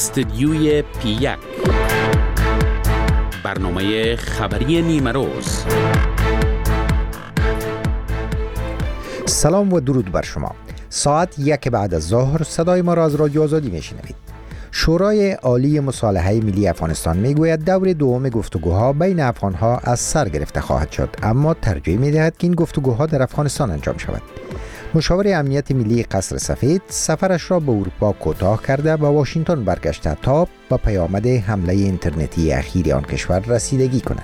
استدیوی پی1 برنامه خبری نیمه روز. سلام و درود بر شما. ساعت 1 بعد از ظهر صدای ما را از رادیو آزادی میشنوید. شورای عالی مصالحه ملی افغانستان میگوید دور دوم گفتگوها بین افغانها از سر گرفته خواهد شد، اما ترجیح میدهد که این گفتگوها در افغانستان انجام شود. مشاور امنیت ملی قصر سفید سفرش را به اروپا کوتاه کرده و واشنگتن برگشته تا به پیامد حمله اینترنتی اخیر آن کشور رسیدگی کند.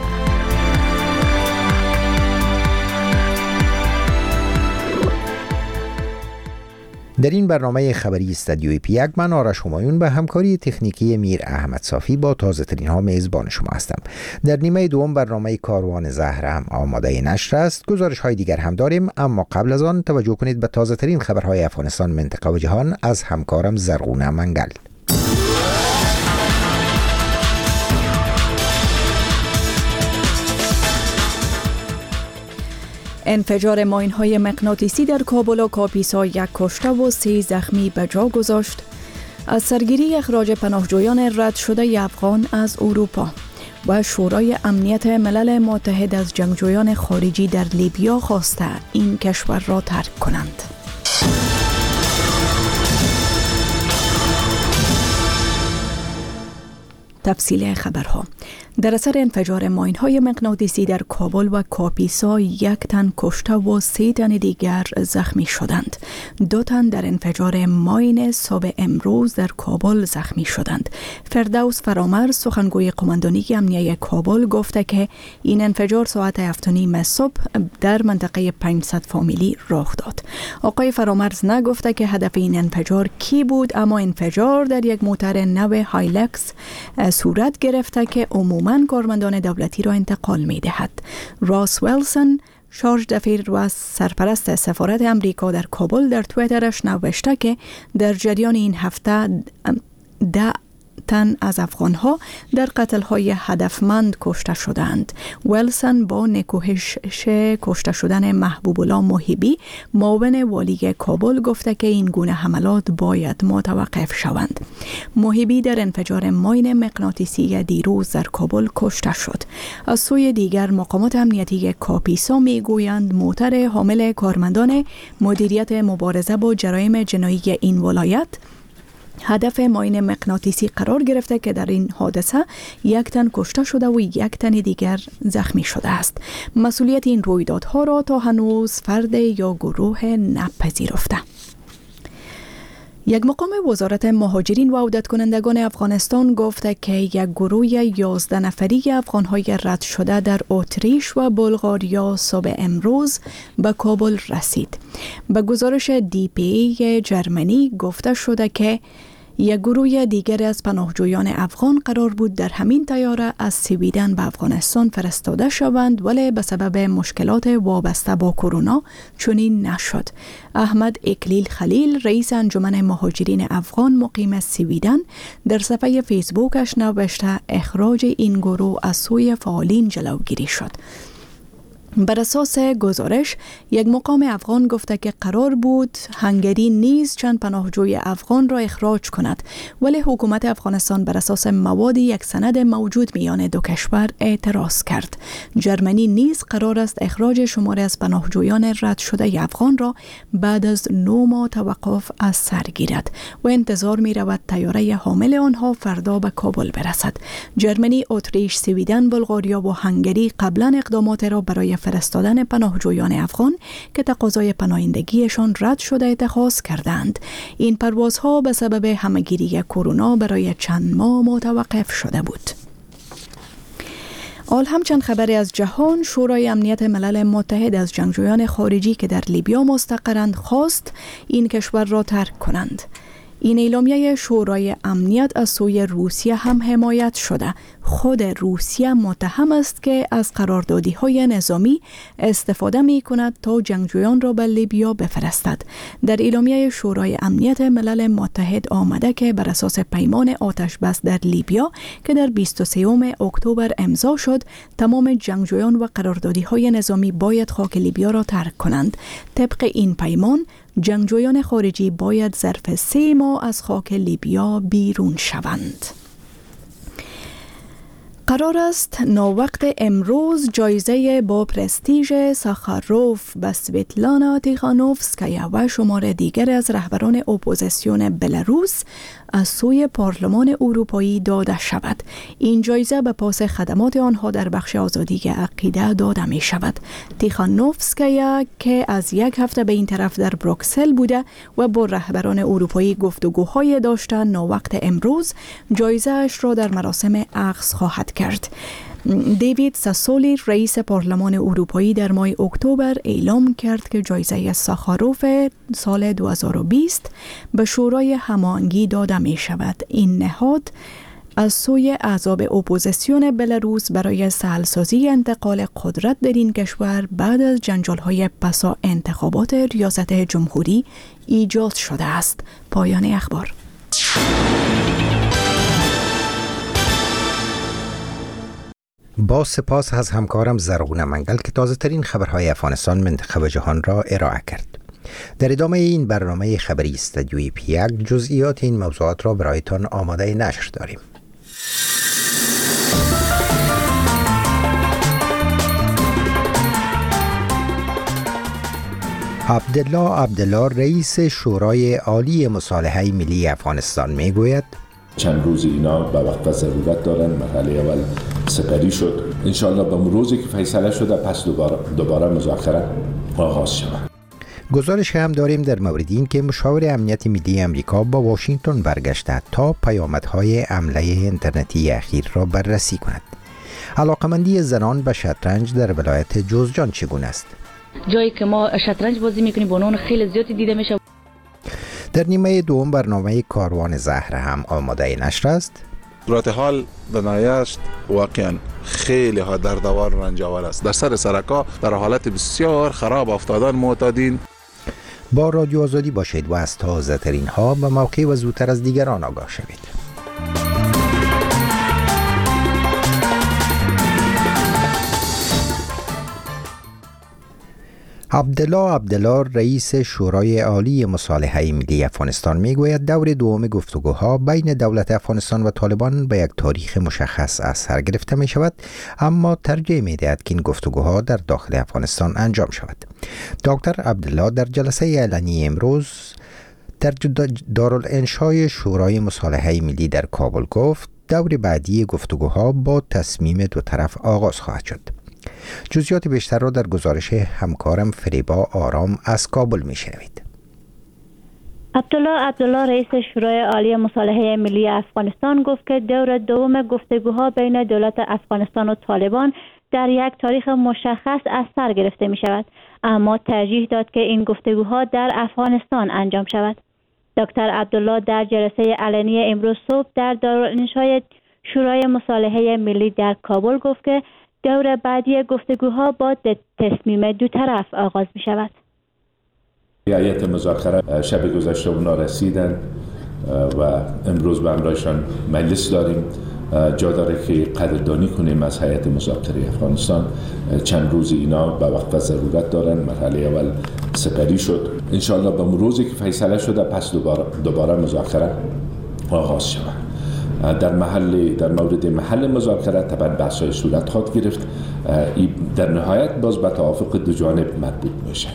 در این برنامه خبری استدیوی پی1 من آرش همایون به همکاری تکنیکی میر احمد صافی با تازه ترین ها میزبان شما هستم. در نیمه دوم برنامه کاروان زهر هم آماده نشر است. گزارش های دیگر هم داریم، اما قبل از آن توجه کنید به تازه ترین خبرهای افغانستان، منطقه و جهان از همکارم زرغونه منگل. انفجار ماین‌های مغناطیسی در کابل و کاپیسا 1 کشته و 3 زخمی به جا گذاشت. از سرگیری اخراج پناهجویان رد شده افغان از اروپا و شورای امنیت ملل متحد از جنگجویان خارجی در لیبیا خواسته این کشور را ترک کنند. تفصیل خبرها. در اثر انفجار ماین‌های مغناطیسی در کابل و کاپیسا 1 تن کشته و 3 تن دیگر زخمی شدند. 2 تن در انفجار ماین صبح امروز در کابل زخمی شدند. فردوس فرامرز سخنگوی قماندانی امنیه کابل گفته که این انفجار ساعت 7:30 صبح در منطقه 500 فامیلی رخ داد. آقای فرامرز نگفته که هدف این انفجار کی بود، اما انفجار در یک موتر نو هایلکس صورت گرفته که عموماً کارمندان دولتی را انتقال می دهد. راس ویلسون شارژ دفیر و سرپرست سفارت امریکا در کابل در توییترش نوشته که در جریان این هفته 10 تن از افغانها در قتل‌های هدفمند کشته شدند. ویلسون با نکوهش کشته شدن محبوب الله محیبی معاون والی کابل گفته که این گونه حملات باید متوقف شوند. محیبی در انفجار ماین مغناطیسی دیروز در کابل کشته شد. از سوی دیگر مقامات امنیتی کاپیسا میگویند موتر حامل کارمندان مدیریت مبارزه با جرایم جنایی این ولایت هدف ماین مغناطیسی قرار گرفته که در این حادثه 1 تن کشته شده و 1 تن دیگر زخمی شده است. مسئولیت این رویدادها را تا هنوز فرد یا گروه نپذیرفته. یک مقام وزارت مهاجرین و عودت کنندگان افغانستان گفته که یک گروه 11 نفری افغان‌های رد شده در اتریش و بلغاریا صبح امروز به کابل رسید. به گزارش DPA جرمنی گفته شده که یک گروه دیگر از پناهجویان افغان قرار بود در همین طیاره از سویدن به افغانستان فرستاده شوند، ولی به سبب مشکلات وابسته با کرونا چنین نشد. احمد اکلیل خلیل رئیس انجمن مهاجرین افغان مقیم سویدن در صفحه فیسبوکش نوشته اخراج این گروه از سوی فعالین جلوگیری شد. بر اساس گزارش یک مقام افغان گفته که قرار بود هنگری نیز چند پناهجوی افغان را اخراج کند، ولی حکومت افغانستان بر اساس مواد یک سند موجود میان دو کشور اعتراض کرد. جرمنی نیز قرار است اخراج شماری از پناهجویان رد شده افغان را بعد از 9 ماه توقف از سر گیرد و انتظار می رود طیاره حامل آنها فردا به کابل برسد. جرمنی، اتریش، سویدن، بلغاریا و هنگری قبلا اقدامات را برای فرستادن پناهجویان افغان که تقاضای پناهندگیشان رد شده اتخاذ کردند. این پروازها به سبب همهگیری کرونا برای چند ماه متوقف شده بود. حال همچند خبری از جهان، شورای امنیت ملل متحد از جنگجویان خارجی که در لیبیا مستقرند خواست این کشور را ترک کنند. این اعلامیه شورای امنیت از سوی روسیه هم حمایت شده. خود روسیه متهم است که از قراردادی‌های نظامی استفاده می‌کند تا جنگجویان را به لیبیا بفرستد. در اعلامیه شورای امنیت ملل متحد آمده که بر اساس پیمان آتش بس در لیبیا که در 23 اکتبر امضا شد، تمام جنگجویان و قراردادی‌های نظامی باید خاک لیبیا را ترک کنند. طبق این پیمان جنگجویان خارجی باید ظرف 3 ماه از خاک لیبیا بیرون شوند. قرار است ناوقت امروز جایزه با پرستیژ ساخاروف به سویتلانا تیخانوفسکایا و شمار دیگر از رهبران اپوزیسیون بلاروس از سوی پارلمان اروپایی داده شود. این جایزه به پاس خدمات آنها در بخش آزادی عقیده داده می شود. تیخانوفسکایا که از یک هفته به این طرف در بروکسل بوده و با رهبران اروپایی گفتگوهای داشته، ناوقت امروز جایزه اش را در مراسم اخذ خواهد کرد. دیوید ساسولی رئیس پارلمان اروپایی در ماه اکتبر اعلام کرد که جایزه ساخاروف سال 2020 به شورای هماهنگی داده می شود. این نهاد از سوی احزاب اپوزیسیون بلاروس برای سهلسازی انتقال قدرت در این کشور بعد از جنجال‌های پسا انتخابات ریاست جمهوری ایجاد شده است. پایان اخبار. با سپاس از همکارم زرغون منگل که تازه ترین خبرهای افغانستان، منطقه و جهان را ارائه کرد. در ادامه این برنامه خبری استودیوی پیک جزئیات این موضوعات را برایتان آماده نشر داریم. عبدالله رئیس شورای عالی مصالحه ملی افغانستان میگوید چند روز اینا به وقت و ضرورت دارن. مرحله اول سپری شد، انشالله به روزی که فیصله شده پس دوباره مذاکره آغاز شود. گزارش هم داریم در مورد این که مشاور امنیت ملی امریکا با واشنگتن برگشته تا پیامدهای حمله اینترنتی اخیر را بررسی کند. علاقمندی زنان به شطرنج در ولایت جوزجان چگونه است؟ جایی که ما شطرنج بازی میکنیم بانوان خیلی زیادی دیده میشه. در نیمه دوم برنامه کاروان زهر هم آماده نشر است. صورت حال دنیاست واقعا خیلی ها دردآور و رنجاور است. در سر سرکا در حالت بسیار خراب افتادن معتادین. با رادیو آزادی باشید و از تازه ترین ها به موقع و زودتر از دیگران آگاه شوید. عبدالله رئیس شورای عالی مصالحه ملی افغانستان میگوید دور دوم گفتگوها بین دولت افغانستان و طالبان به یک تاریخ مشخص از سر گرفته می شود، اما ترجیح می دهد که این گفتگوها در داخل افغانستان انجام شود. دکتر عبدالله در جلسه اعلانی امروز در دارالانشای شورای مصالحه ملی در کابل گفت دور بعدی گفتگوها با تصمیم دو طرف آغاز خواهد شد. جزئیات بیشتر را در گزارش همکارم فریبا آرام از کابل میشنوید. عبدالله رئیس شورای عالی مصالحه ملی افغانستان گفت که دور دوم گفتگوها بین دولت افغانستان و طالبان در یک تاریخ مشخص از سر گرفته می شود، اما ترجیح داد که این گفتگوها در افغانستان انجام شود. دکتر عبدالله در جلسه علنی امروز صبح در دارالانشای شورای مصالحه ملی در کابل گفت که دور بعدی گفتگوها با تصمیم دو طرف آغاز می شود. هیئت مذاکره شب گذشته اونا رسیدن و امروز به همراهشان مجلس داریم. جا داره که قدردانی کنیم از هیئت مذاکره افغانستان. چند روز اینا به وقت و ضرورت دارن. مرحله اول سپری شد، انشالله به روزی که فیصله شده پس دوباره مذاکره آغاز شود. در مورد محل مذاکره طبعا بحث‌های صورت خواهد گرفت. در نهایت باز به توافق دو جانب مربوط میشه.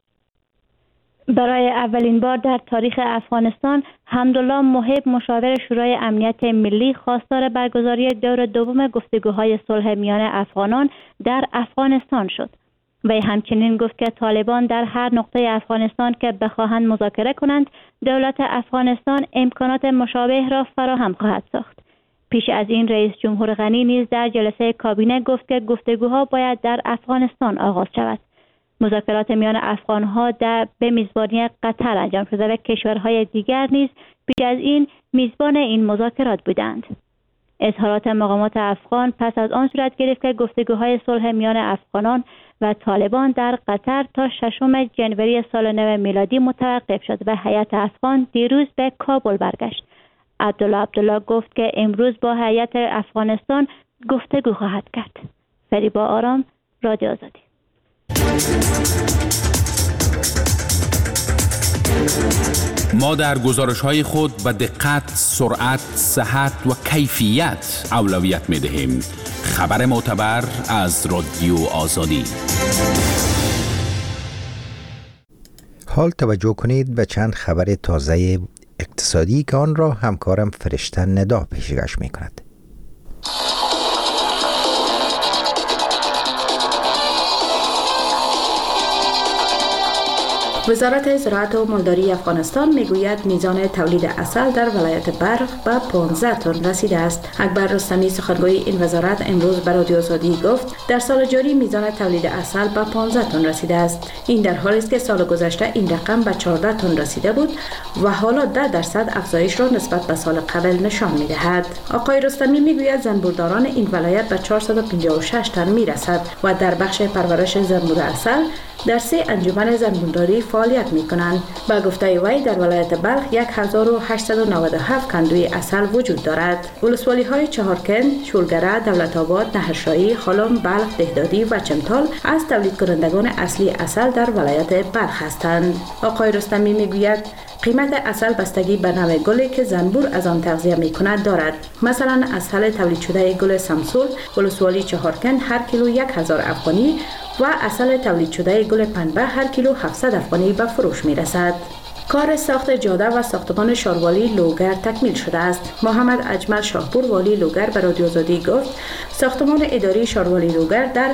برای اولین بار در تاریخ افغانستان حمدالله محب مشاور شورای امنیت ملی خواستار برگزاری دور دوم گفتگوهای صلح میان افغانان در افغانستان شد. وی همچنین گفت که طالبان در هر نقطه افغانستان که بخواهند مذاکره کنند، دولت افغانستان امکانات مشابه را فراهم خواهد ساخت. پیش از این رئیس جمهور غنی نیز در جلسه کابینه گفت که گفتگوها باید در افغانستان آغاز شود. مذاکرات میان افغانها به میزبانی قطر انجام شده و کشورهای دیگر نیز پیش از این میزبان این مذاکرات بودند. اظهارات مقامات افغان پس از آن صورت گرفت که گفتگوهای صلح میان افغانان و طالبان در قطر تا 6 جنوری سال نو میلادی متوقف شد و هیئت افغان دیروز به کابل برگشت. عبدالله گفت که امروز با هیئت افغانستان گفتگو خواهد کرد. فریبا آرام، رادیو آزادی. ما در گزارش‌های خود به دقت، سرعت، صحت و کیفیت اولویت می‌دهیم. خبر معتبر از رادیو آزادی. حال توجه کنید به چند خبر تازه اقتصادی که آن را همکارم فرشته ندا پیشکش می‌کند. وزارت زراعت و مالداری افغانستان میگوید میزان تولید عسل در ولایت بلخ به 15 تن رسیده است. اکبر رستمی سخنگوی این وزارت امروز به رادیو آزادی گفت در سال جاری میزان تولید عسل به 15 تن رسیده است. این در حالی است که سال گذشته این رقم به 14 تن رسیده بود و حالا 10% افزایش را نسبت به سال قبل نشان میدهد. آقای رستمی میگوید زنبورداران این ولایت به 456 تن میرسد و در بخش پرورش زنبور عسل در 3 انجمن زنبورداری فعالیت می‌کنند. با گفته وی در ولایت بلخ 1897 کندوی عسل وجود دارد. ولسوالی‌های چهارکند، شولگره، دولت‌آباد، نهرشاهی، خلم، بلخ، دهدادی و چمتال از تولید کنندگان اصلی عسل در ولایت بلخ هستند. آقای رستمی میگوید قیمت عسل بستگی به نوع گلی که زنبور از آن تغذیه می‌کند دارد. مثلا عسل تولید شده گل سمسول ولسوالی چهارکند هر کیلو 1000 افغانی و عسل تولید شده گل پنبه هر کیلو 700 افغانی به فروش می‌رسد. کار ساخت جاده و ساختمان شاروالی لوگر تکمیل شده است. محمد اجمل شاهپور والی لوگر به رادیو آزادی گفت ساختمان اداری شاروالی لوگر در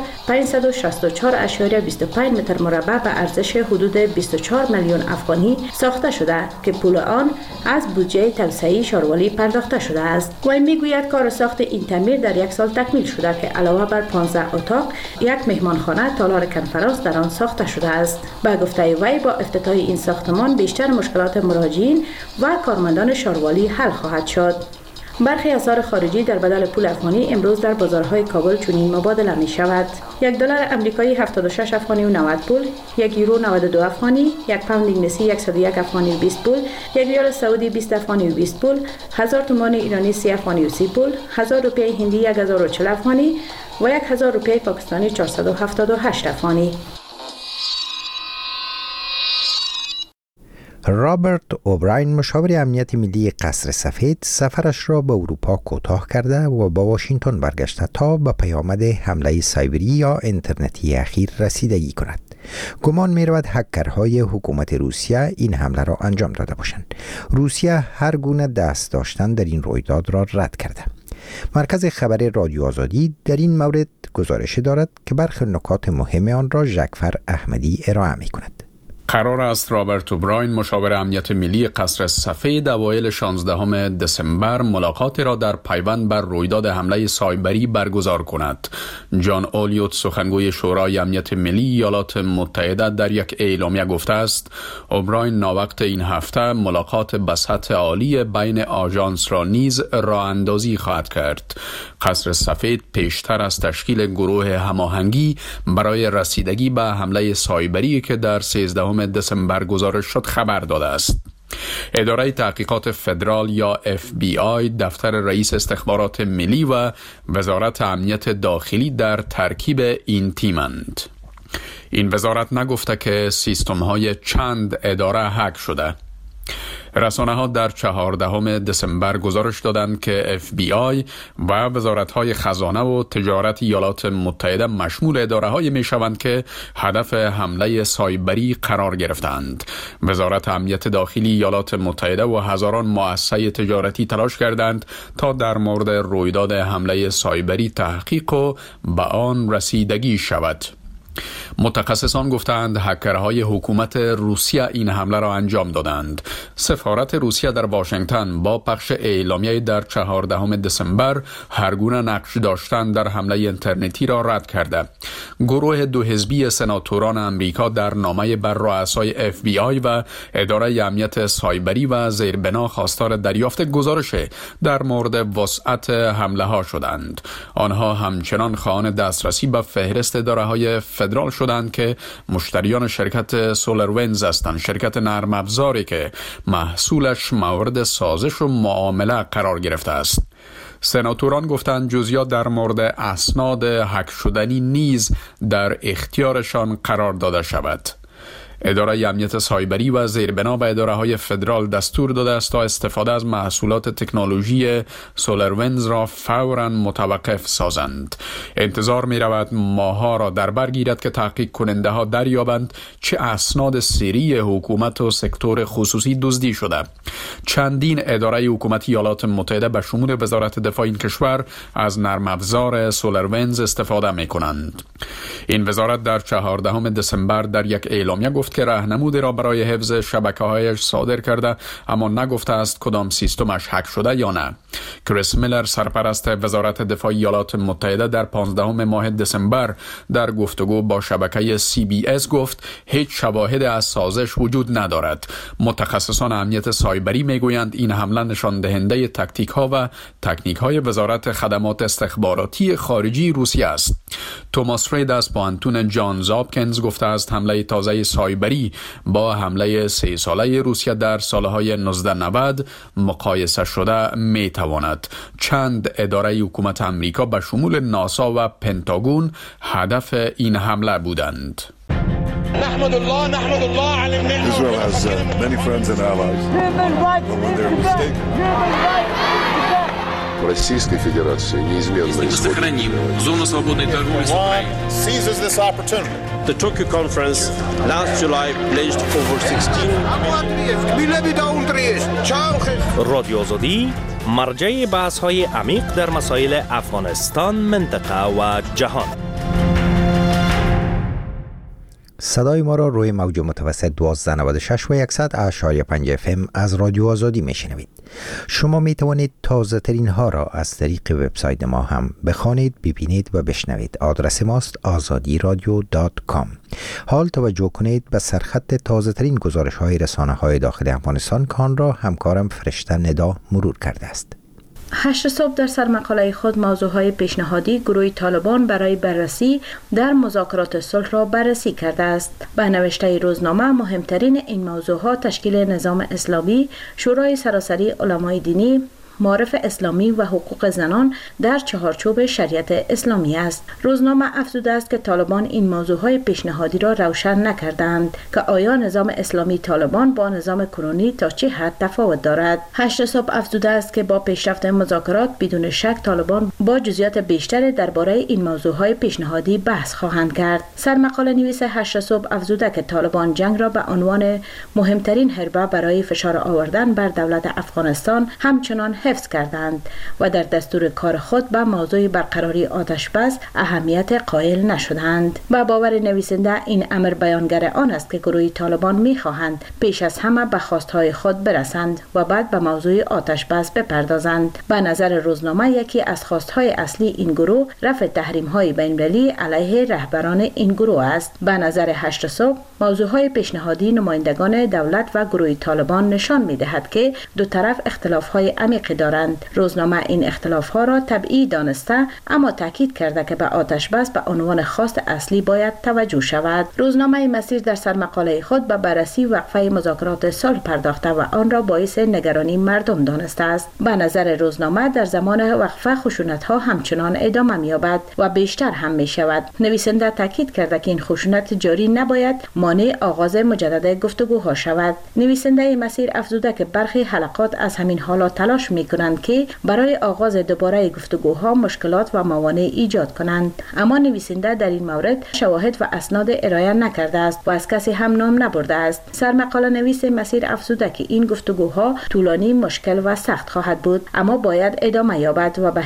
564.25 متر مربع به ارزش حدود 24 میلیون افغانی ساخته شده که پول آن از بودجه توسعه شاروالی پرداخته شده است. وی میگوید کار ساخت این تعمیر در 1 سال تکمیل شده که علاوه بر 15 اتاق، 1 مهمانخانه، تالار کنفرانس در آن ساخته شده است. با گفته وی با افتتاح این ساختمان بیشتر مشکلات مراجعین و کارمندان شاروالی حل خواهد شد. برخی اسعار خارجی در بدل پول افغانی امروز در بازارهای کابل چنین مبادله می شود: $1 امریکایی 76 افغانی و 90 پول، 1 یورو 92 افغانی، 1 پوند انگلیسی 101 افغانی و 20 پول، 1 ریال سعودی 20 افغانی و 20 پول، 1000 تومان ایرانی 30 افغانی و 30 پول، 1000 روپیه هندی 1040 افغانی و 1000 روپیه پاکستانی 478 افغانی. رابرت اوبراین مشاور امنیت ملی قصر سفید سفرش را به اروپا کوتاه کرده و به واشنگتن برگشته تا به پیامد حمله سایبری یا اینترنتی اخیر رسیدگی کند. گمان می رود هکرهای حکومت روسیه این حمله را انجام داده باشند. روسیه هر گونه دست داشتن در این رویداد را رد کرده. مرکز خبر رادیو آزادی در این مورد گزارش دارد که برخی نکات مهم آن را ژکفر احمدی ارائه می کند. قرار است رابرت اوبراین مشاور امنیت ملی قصر سفید اوایل 16 دسامبر ملاقاتی را در پیوند بر رویداد حمله سایبری برگزار کند. جان اولیوت سخنگوی شورای امنیت ملی ایالات متحده در یک اعلامیه گفته است اوبراین ناوقت این هفته ملاقات به سطح عالی بین آژانس را نیز راه اندازی خواهد کرد. قصر سفید پیشتر از تشکیل گروه هماهنگی برای رسیدگی به حمله سایبری که در 13 دسامبر گزارش شد خبر داده است. اداره تحقیقات فدرال یا FBI، دفتر رئیس استخبارات ملی و وزارت امنیت داخلی در ترکیب این تیمند. این وزارت نگفته که سیستم‌های چند اداره هک شده. رسانه‌ها در 14 دسامبر گزارش دادند که FBI و وزارت‌های خزانه و تجارت ایالات متحده مشمول اداره‌هایی می‌شوند که هدف حمله سایبری قرار گرفتند. وزارت امنیت داخلی ایالات متحده و هزاران مؤسسه تجارتی تلاش کردند تا در مورد رویداد حمله سایبری تحقیق و به آن رسیدگی شود. متخصصان گفتند هکرهای حکومت روسیه این حمله را انجام دادند. سفارت روسیه در واشنگتن با پخش اعلامیه در 14 دسامبر هر گونه نقش داشتن در حمله اینترنتی را رد کرده. گروه دو حزبی سناتوران امریکا در نامه بر رؤسای FBI و اداره امنیت سایبری و زیربنا خواستار دریافت گزارش در مورد وسعت حمله ها شدند. آنها همچنان خواهان دسترسی به فهرست اداره‌های فدرال شدند که مشتریان شرکت سولروینز هستند، شرکت نرم افزاری که محصولش مورد سازش و معامله قرار گرفته است. سناتوران گفتند جزئیات در مورد اسناد هک شدنی نیز در اختیارشان قرار داده شود. اداره امنیت سایبری و زیربنا به اداره‌های فدرال دستور داده است تا استفاده از محصولات تکنولوژی سولروینز را فوراً متوقف سازند. انتظار می رود ماه‌ها را در بر گیرد که تحقیق کننده ها دریابند چه اسناد سری حکومت و سکتور خصوصی دزدی شده. چندین اداره حکومتی ایالات متحده به شمول وزارت دفاع این کشور از نرم افزار سولروینز استفاده می کنند. این وزارت در 14 دسامبر در یک اعلامیه گفت که راهنمودی را برای حفظ شبکه‌هایش صادر کرده، اما نگفته است کدام سیستمش هک شده یا نه. کریس میلر سرپرست وزارت دفاع ایالات متحده در 15 ماه دسامبر در گفتگو با شبکه CBS گفت هیچ شواهد از سازش وجود ندارد. متخصصان امنیت سایبری میگویند این حمله نشان دهنده تاکتیک‌ها و تکنیک‌های وزارت خدمات استخباراتی خارجی روسیه است. توماس فرید از پوهنتون جانز هاپکینز گفته است حمله تازه سایبری با حمله 3 ساله روسیه در سالهای 1990 مقایسه شده میتواند. چند اداره حکومت امریکا به شمول ناسا و پنتاگون هدف این حمله بودند. نحمد الله على النعمة. Israel has many friends and allies. В Российской Федерации неизменно сохраним зону свободной торговли с Украиной. Seizes this opportunity. The Tokyo conference last July pledged over 16 رادیو آزادی مرجع بحث‌های عمیق در مسائل افغانستان، منطقه و جهان. صدای ما را روی موج متوسط 1296 و 100.5 FM از رادیو آزادی میشنوید. شما می توانید تازه ترین ها را از طریق وبسایت ما هم بخوانید، ببینید و بشنوید. آدرس ماست azadiradio.com. حال توجه کنید به سرخط تازه ترین گزارش های رسانه های داخل افغانستان که آن را همکارم فرشته ندا مرور کرده است. 8 صبح در سرمقاله خود موضوعهای پیشنهادی گروه طالبان برای بررسی در مذاکرات صلح را بررسی کرده است. به نوشته روزنامه مهمترین این موضوعها تشکیل نظام اسلامی، شورای سراسری علمای دینی، معارف اسلامی و حقوق زنان در چهارچوب شریعت اسلامی است. روزنامه افزوده است که طالبان این موضوعهای پیشنهادی را روشن نکردند که آیا نظام اسلامی طالبان با نظام کنونی تا چه حد تفاوت دارد. 8 صبح افزوده است که با پیشرفت مذاکرات بدون شک طالبان با جزئیات بیشتر درباره این موضوعهای پیشنهادی بحث خواهند کرد. سرمقاله نویس 8 صبح افزوده که طالبان جنگ را به عنوان مهمترین حربه برای فشار آوردن بر دولت افغانستان همچنان حفظ کردند و در دستور کار خود به موضوع برقراری آتش بس اهمیت قائل نشدند. با باور نویسنده این امر بیانگر آن است که گروه طالبان می‌خواهند پیش از همه به خواستهای خود برسند و بعد به موضوع آتش بس بپردازند. به نظر روزنامه یکی از خواستهای اصلی این گروه رفع تحریم‌های بین‌المللی علیه رهبران این گروه است. به نظر 8 صبح موضوعهای پیشنهادی نمایندگان دولت و گروه طالبان نشان می‌دهد که دو طرف اختلاف‌های عمیقی دارند. روزنامه این اختلاف‌ها را طبیعی دانسته اما تاکید کرده که به آتش بس به عنوان خواست اصلی باید توجه شود. روزنامه مسیر در سرمقاله خود به بررسی وقفه مذاکرات صلح پرداخته و آن را باعث نگرانی مردم دانسته است. به نظر روزنامه در زمان وقفه خشونت‌ها همچنان ادامه می‌یابد و بیشتر هم می‌شود. نویسنده تاکید کرده که این خشونت جاری نباید مانع آغاز مجدد گفتگوها شود. نویسنده مسیر افزوده که برخی حلقات از همین حالات تلاش می‌کنند که برای آغاز دوباره گفتگوها مشکلات و موانع ایجاد کنند، اما نویسنده در این مورد شواهد و اسناد ارائه نکرده است و از کسی هم نام نبرده است. سرمقاله نویس مسیر افزوده که این گفتگوها طولانی، مشکل و سخت خواهد بود، اما باید ادامه یابد و به هیچ صورت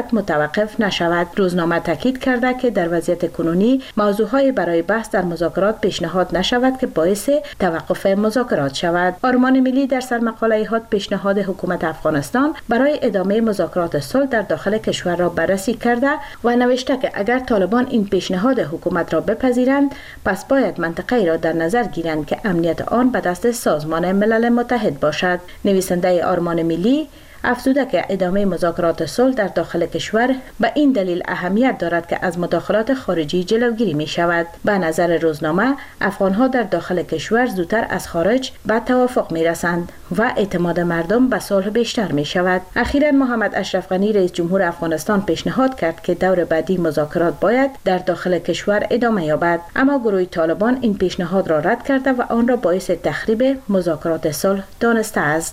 متوقف نشود. روزنامه تاکید کرده که در وضعیت کنونی موضوعهای برای بحث در مذاکرات پیشنهاد نشود که باعث توقف مذاکرات شود. آرمان ملی در سرمقاله خود پیشنهاد حکومت افغانستان برای ادامه مذاکرات صلح در داخل کشور را بررسی کرده و نوشته که اگر طالبان این پیشنهاد حکومت را بپذیرند پس باید منطقه‌ای را در نظر گیرند که امنیت آن به دست سازمان ملل متحد باشد. نویسنده آرمان ملی افزوده که ادامه مذاکرات صلح در داخل کشور به این دلیل اهمیت دارد که از مداخلات خارجی جلوگیری می شود. به نظر روزنامه افغانها در داخل کشور زودتر از خارج به توافق می رسند و اعتماد مردم به صلح بیشتر می شود. اخیراً محمد اشرف غنی رئیس جمهور افغانستان پیشنهاد کرد که دور بعدی مذاکرات باید در داخل کشور ادامه یابد، اما گروه طالبان این پیشنهاد را رد کرده و آن را باعث تخریب مذاکرات صلح دانسته است.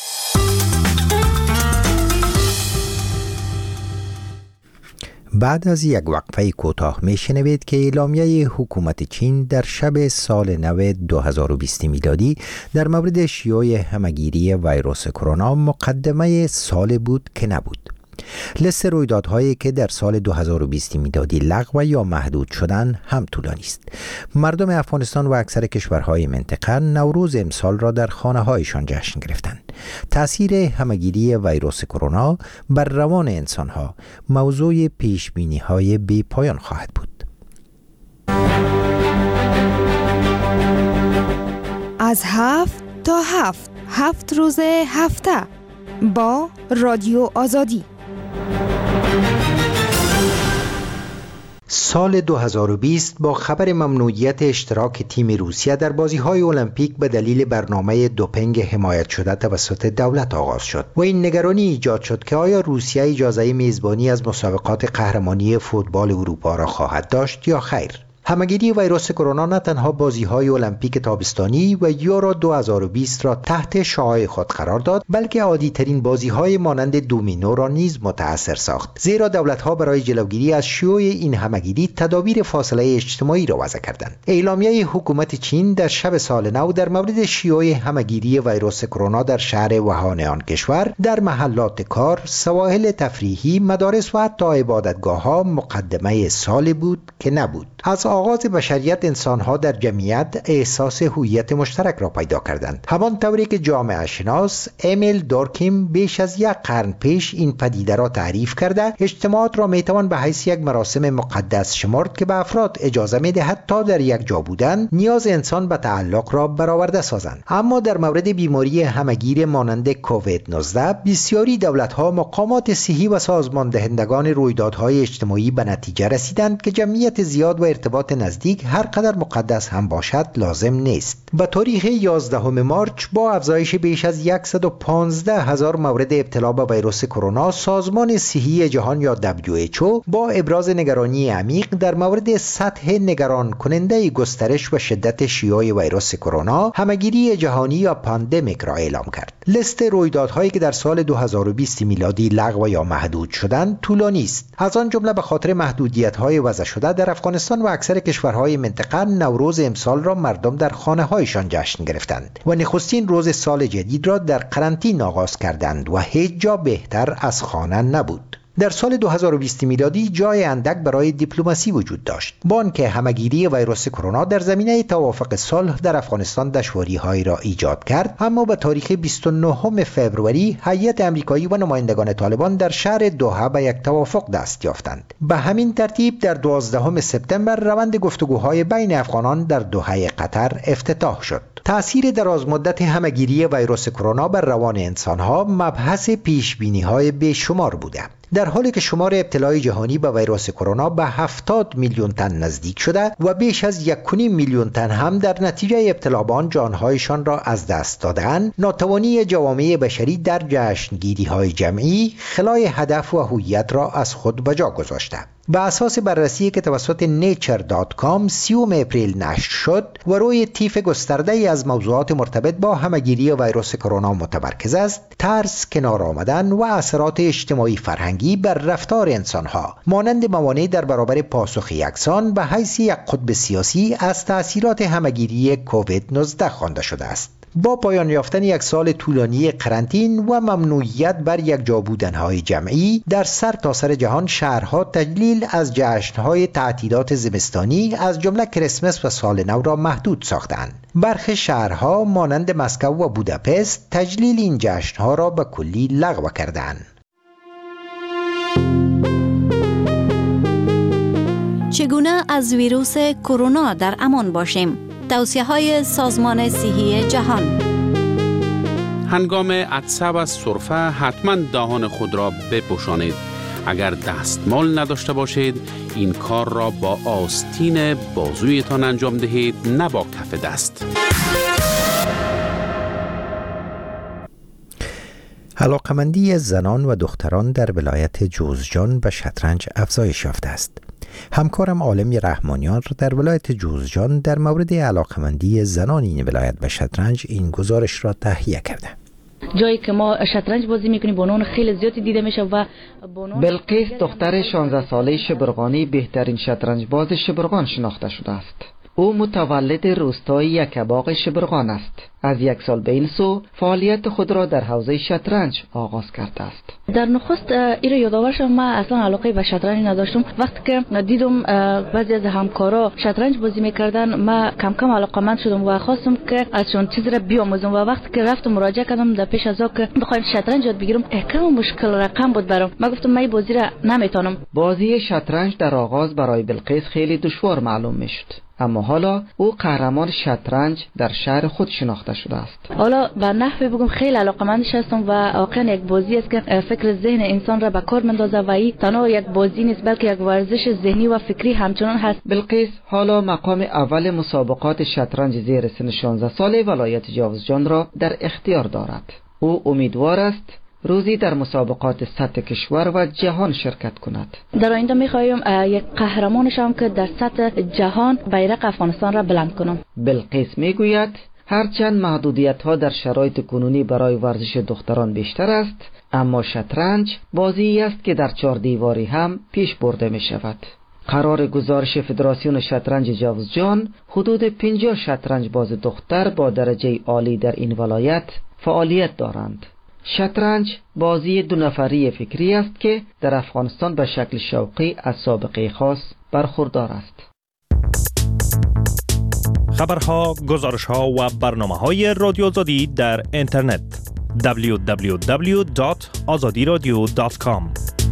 بعد از یک وقفه کوتاه میشنوید که اعلامیه حکومت چین در شب سال نو 2020 میلادی در مورد شیوع همهگیری ویروس کرونا مقدمه سال بود که نبود. لیست رویدادهایی که در سال 2020 میلادی لغو یا محدود شدند هم طولانی است. مردم افغانستان و اکثر کشورهای منطقه نوروز امسال را در خانه‌هایشان جشن گرفتند. تأثیر همهگیری ویروس کرونا بر روان انسانها موضوع پیشبینی‌های بی پایان خواهد بود. از 7 تا 7 روز هفته با رادیو آزادی. سال 2020 با خبر ممنوعیت اشتراک تیم روسیه در بازی‌های المپیک به دلیل برنامه دوپینگ حمایت شده توسط دولت آغاز شد و این نگرانی ایجاد شد که آیا روسیه اجازه میزبانی از مسابقات قهرمانی فوتبال اروپا را خواهد داشت یا خیر. همهگیری ویروس کرونا نه تنها بازی‌های المپیک تابستانی و یورو 2020 را تحت شعاع خود قرار داد، بلکه عادی‌ترین بازی‌های مانند دومینو را نیز متأثر ساخت، زیرا دولت‌ها برای جلوگیری از شیوع این همهگیری تدابیر فاصله اجتماعی را وضع کردند. اعلامیه حکومت چین در شب سال نو در مورد شیوع همهگیری ویروس کرونا در شهر ووهان آن کشور، در محلات کار، سواحل تفریحی، مدارس و حتی عبادتگاه‌ها مقدمه سال بود که نبود. از آغاز بشریت انسانها در جمعیت احساس هویت مشترک را پیدا کردند، همان طوری که جامعه شناس امیل دورکیم بیش از یک قرن پیش این پدیده را تعریف کرده اجتماعات را میتوان به حیث یک مراسم مقدس شمرد که به افراد اجازه میدهد تا در یک جا بودن نیاز انسان به تعلق را برآورده سازند. اما در مورد بیماری همهگیر مانند کووید 19 بسیاری دولت‌ها، مقامات صحی و سازمان دهندگان رویدادهای اجتماعی به نتیجه رسیدند که جمعیت زیاد و ارتباط نزدیک هر قدر مقدس هم باشد لازم نیست. به تاریخ 11 مارچ با افزایش بیش از 115,000 مورد ابتلا به ویروس کرونا، سازمان صحی جهان یا WHO با ابراز نگرانی عمیق در مورد سطح نگران کننده گسترش و شدت شیوع ویروس کرونا، همهگیری جهانی یا پاندمیک را اعلام کرد. لیست رویدادهایی که در سال 2020 میلادی لغو یا محدود شدند طولانی است. از آن جمله به خاطر محدودیت‌های وضع شده در افغانستان و اکثر کشورهای منطقه نوروز امسال را مردم در خانه‌هایشان جشن گرفتند و نخستین روز سال جدید را در قرنطینه آغاز کردند و هیچ جا بهتر از خانه نبود. در سال 2020 میلادی جای اندک برای دیپلماسی وجود داشت، با آنکه همهگیری ویروس کرونا در زمینه توافق صلح در افغانستان دشواری‌هایی را ایجاد کرد، اما به تاریخ 29 فوریه هیئت آمریکایی و نمایندگان طالبان در شهر دوحه به یک توافق دست یافتند. به همین ترتیب در 12 سپتامبر روند گفتگوهای بین افغانان در دوحه قطر افتتاح شد. تأثیر درازمدت همهگیری ویروس کرونا بر روان انسانها مبحث پیشبینی‌های بیشمار بوده. در حالی که شمار ابتلای جهانی به ویروس کرونا به 70 میلیون تن نزدیک شده و بیش از 1.5 میلیون تن هم در نتیجه ابتلا به آن جانهایشان را از دست دادند، ناتوانی جوامع بشری در جشنگیری‌های جمعی خلای هدف و هویت را از خود به جا گذاشته. به اساس بررسی که توسط nature.com 30 اپریل نشر شد و روی طیف گسترده‌ای از موضوعات مرتبط با همهگیری ویروس کرونا متمرکز است، ترس، کنار آمدن و اثرات اجتماعی فرهنگی بر رفتار انسانها مانند موانع در برابر پاسخ یکسان به حیث یک قطب سیاسی از تأثیرات همهگیری کووید 19 خوانده شده است. با پایان یافتن یک سال طولانی قرنطین و ممنوعیت بر یک جا بودن‌های جمعی در سرتاسر جهان، شهرها تجلیل از جشن‌های تعطیلات زمستانی از جمله کریسمس و سال نو را محدود ساختند. برخی شهرها مانند مسکو و بوداپست تجلیل این جشن‌ها را به کلی لغو کردند. چگونه از ویروس کرونا در امان باشیم؟ توصیه‌های سازمان صحی جهان. هنگام عطسه و سرفه حتما دهان خود را بپوشانید. اگر دستمال نداشته باشید این کار را با آستین بازویتان انجام دهید، نه با کف دست. علاقمندی زنان و دختران در ولایت جوزجان به شطرنج افزایش یافته است. همکارم عالمی رحمانیان را در ولایت جوزجان در مورد علاقمندی زنان این ولایت به شطرنج این گزارش را تهیه کرده. جایی که ما شطرنج بازی میکنیم بانوان خیلی زیادی دیده میشه و بلقیس دختر 16 ساله شبرغانی بهترین شطرنج باز شبرغان شناخته شده است. او متولد روستای یکباغ شبرغان است. از یک سال به این سو فعالیت خود را در حوزه شطرنج آغاز کرده است. در نخست این را یادآور شدم، من اصلا علاقه به شطرنج نداشتم. وقتی که دیدم بعضی از همکارا شطرنج بازی میکردن، من کم کم علاقمند شدم و خواستم که ازشون چیزی را بیاموزم. و وقتی که رفتم مراجعه کردم در پیش از که بخوایم شطرنج یاد بگیرم، کم مشکل رقم بود برام. من گفتم من بازی را نمیتونم. بازی شطرنج در آغاز برای بلقیس خیلی دشوار معلوم میشد، اما حالا او قهرمان شطرنج در شهر خود شناخته شده است. حالا به نحوی بگم خیلی علاقمندش هستم و واقعا یک بازی است که فکر ذهن انسان را به کار میندازه و این تنها یک بازی نیست بلکه یک ورزش ذهنی و فکری همچنان هست. بلقیس حالا مقام اول مسابقات شطرنج زیر سن 16 ساله ولایت جوزجان را در اختیار دارد. او امیدوار است روزی در مسابقات سطح کشور و جهان شرکت کند. در آینده می‌خوایم یک قهرمان شوم که در سطح جهان بیرق افغانستان را بلند کنم. بلقیس میگوید هرچند محدودیت‌ها در شرایط کنونی برای ورزش دختران بیشتر است، اما شطرنج بازی است که در 4 دیواری هم پیش برده می شود. قرار گزارش فدراسیون شطرنج جوزجان حدود 50 شطرنج باز دختر با درجه عالی در این ولایت فعالیت دارند. شطرنج بازی 2 نفری فکری است که در افغانستان به شکل شوقی از سابقه خاص برخوردار است. خبرها، گزارشها و برنامه‌های رادیو آزادی در اینترنت www.azadiradio.com.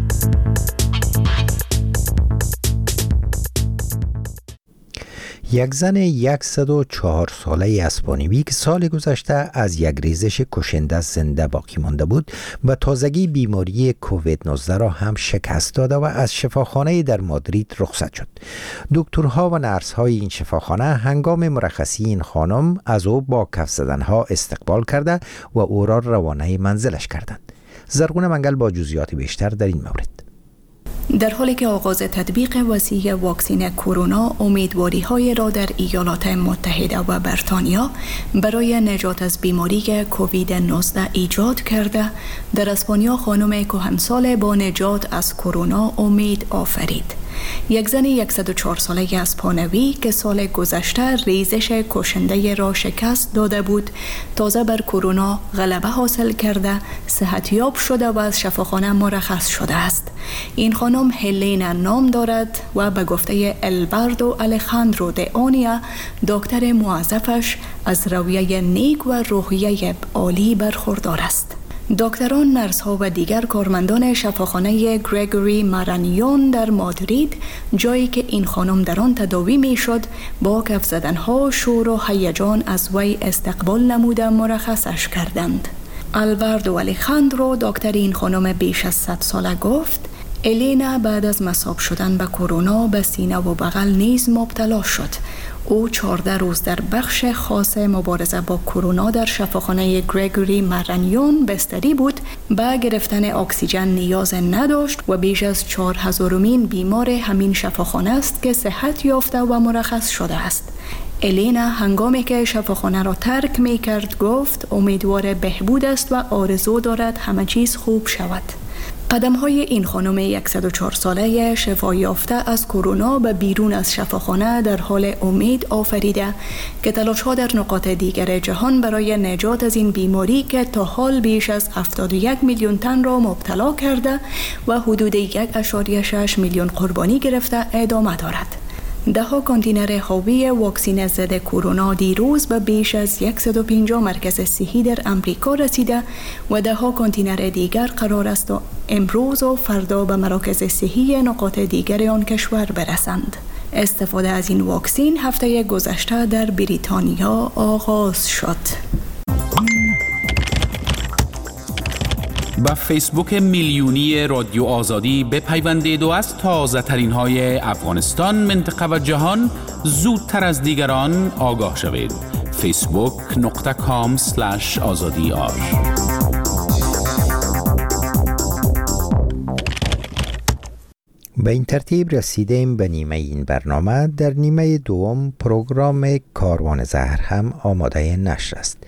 یک زن 104 ساله اسپانیایی که سال گذشته از یک ریزش کشنده زنده باقی مانده بود، به تازگی بیماری کووید 19 را هم شکست داده و از شفاخانه در مادرید رخصت شد. دکترها و نرس‌های این شفاخانه هنگام مرخصی این خانم از او با کف زدنها استقبال کرده و او را روانه منزلش کردند. زرغون منگل با جزئیات بیشتر در این مورد. در حالی که آغاز تطبیق وسیع واکسن کرونا امیدواری‌های را در ایالات متحده و بریتانیا برای نجات از بیماری کووید 19 ایجاد کرده، در اسپانیا خانم کهنسال با نجات از کرونا امید آفرید. یک زن 104 ساله اسپانیایی که سال گذشته ریزش کشنده را شکست داده بود، تازه بر کرونا غلبه حاصل کرده صحتیاب شده و از شفاخانه مرخص شده است. این خانم هلینا نام دارد و به گفته البردو الخاندرو د اونیا، دکتر موظفش از رویه نیک و روحیه عالی برخوردار است. دکتران، نرس‌ها و دیگر کارمندان شفاخانه گریگوری مارانیون در مادرید، جایی که این خانم در آن تداوی می‌شد، با کف زدن‌ها، شور و هیجان از وی استقبال نموده مرخصش کردند. البردو الخاندرو، دکتر این خانم بیش از 100 ساله، گفت الینا بعد از مصاب شدن به کرونا به سینه و بغل نیز مبتلا شد. او 14 روز در بخش خاص مبارزه با کرونا در شفاخانه گریگوری مارانیون بستری بود. به گرفتن اکسیژن نیاز نداشت و بیش از 4000مین بیمار همین شفاخانه است که صحت یافته و مرخص شده است. الینا هنگامی که شفاخانه را ترک می کرد گفت امیدوار بهبود است و آرزو دارد همه چیز خوب شود. قدم‌های این خانم 104 ساله شفا یافته از کرونا به بیرون از شفاخانه در حال امید آفریده که تلاش‌ها در نقاط دیگر جهان برای نجات از این بیماری که تا حال بیش از 71 میلیون تن را مبتلا کرده و حدود 1.6 میلیون قربانی گرفته ادامه دارد. 10 کانتینر حاوی واکسن ضد کرونا دیروز به بیش از 150 مرکز صحی در امریکا رسیده و 10 کانتینر دیگر قرار است امروز و فردا به مراکز صحی نقاط دیگر آن کشور برسند. استفاده از این واکسن هفته گذشته در بریتانیا آغاز شد. با فیسبوک میلیونی رادیو آزادی بپیوندید و از تازه ترین های افغانستان، منطقه و جهان زودتر از دیگران آگاه شوید. facebook.com/azadi.ar. به این ترتیب رسیدیم به نیمه این برنامه. در نیمه دوم پروگرام کاروان زهر هم آماده نشر است.